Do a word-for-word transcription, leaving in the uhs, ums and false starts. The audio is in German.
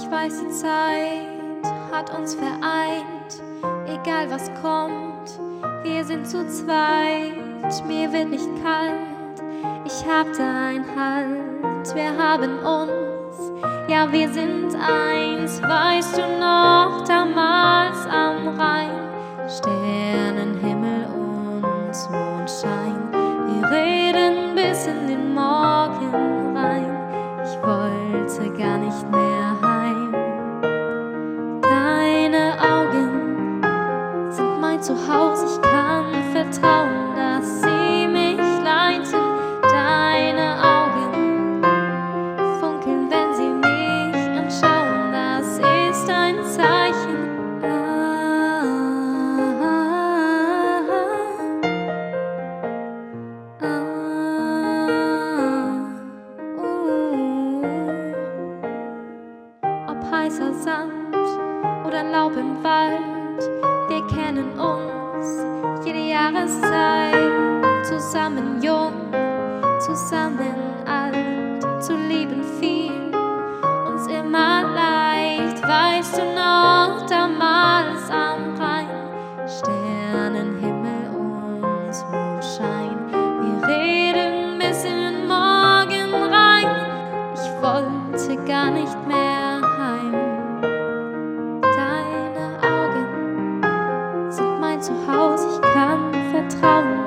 Ich weiß, die Zeit hat uns vereint, egal was kommt, wir sind zu zweit. Mir wird nicht kalt, ich hab dein Halt, wir haben uns, ja wir sind eins. Weißt du noch, damals am Rhein, Sternenhimmel und Mondschein, wir reden bis in den Morgen rein. Ich wollte gar nicht mehr heim. Deine Augen sind mein Zuhause, ich kann vertrauen, dass sie mich leiten. Deine Augen funkeln, wenn sie mich anschauen, das ist ein Zeichen. Ah, ah, ah, uh. Ob heißer Sand oder Laub im Wald, wir kennen uns jede Jahreszeit. Zusammen jung, zusammen alt, zu lieben viel, uns immer leicht. Weißt du noch, damals am Rhein, Sternenhimmel und Mondschein, wir reden bis in den Morgen rein. Ich wollte gar nicht mehr heim. Deine Augen sind mein Zuhause, ich kann vertrauen,